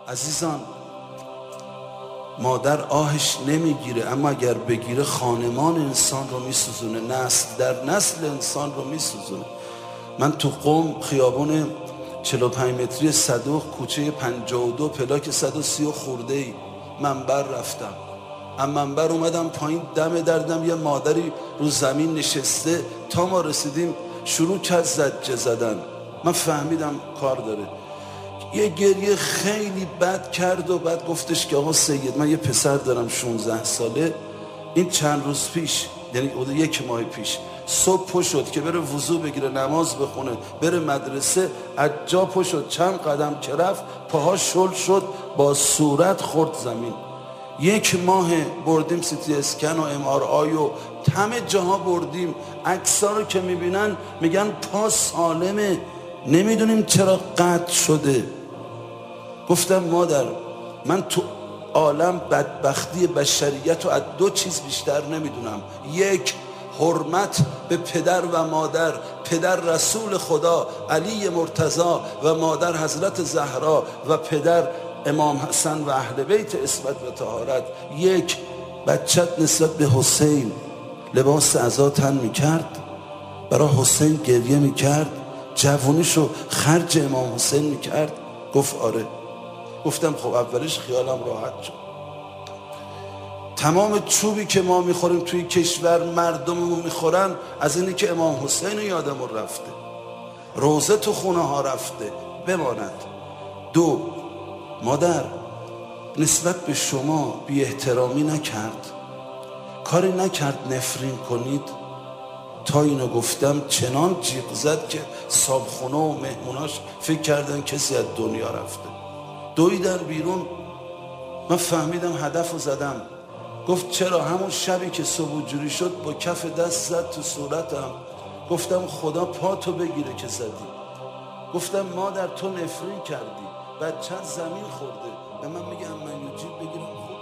عزیزان مادر آهش نمیگیره، اما اگر بگیره خانمان انسان رو میسوزونه، نسل در نسل انسان رو میسوزونه. من تو قم خیابون 45 متری صدوق کوچه 52 پلاک 130 خورده ای منبر رفتم. اما منبر اومدم پایین، دم دردم یه مادری رو زمین نشسته، تا ما رسیدیم شروع کرد زجه زدن. من فهمیدم کار داره. یه گریه خیلی بد کرد و بعد گفتش که آقا سید من یه پسر دارم 16 ساله، این چند روز پیش، یعنی 1 ماه پیش صبح پا شد که بره وضو بگیره نماز بخونه بره مدرسه، از جا پا شد چند قدم که رفت پاها شل شد، با صورت خورد زمین. 1 ماه بردیم سیتی اسکن و MRI و همه جاها بردیم، عکس‌ها رو که میبینن میگن پا سالمه، نمیدونیم چرا قطع شده. گفتم مادر من تو عالم بدبختی بشریت رو از 2 چیز بیشتر نمیدونم. 1 حرمت به پدر و مادر، پدر رسول خدا علی مرتضی و مادر حضرت زهرا و پدر امام حسن و اهل بیت عصمت و طهارت. 1 بچت نسبت به حسین لباس عزا تن میکرد، برای حسین گریه میکرد، جوونیشو خرج امام حسین میکرد. گفت آره. گفتم خب اولش خیالم راحت شد. تمام چوبی که ما میخوریم توی کشور مردممون میخورن از اینی که امام حسین یادمون رفته، روزه تو خونه ها رفته بماند. 2 مادر نسبت به شما بی احترامی نکرد، کاری نکرد نفرین کنید. تا اینو گفتم چنان جیغ زد که صابخونه و مهموناش فکر کردن کسی از دنیا رفته، دویدن بیرون. من فهمیدم هدف رو زدم. گفت چرا؟ همون شبی که صبح جوری شد با کف دست زد تو صورتم. گفتم خدا پاتو بگیره که زدی. گفتم مادر تو نفرین کردی، بچه‌ت زمین خورده، به من میگه من یوجیب بگیرم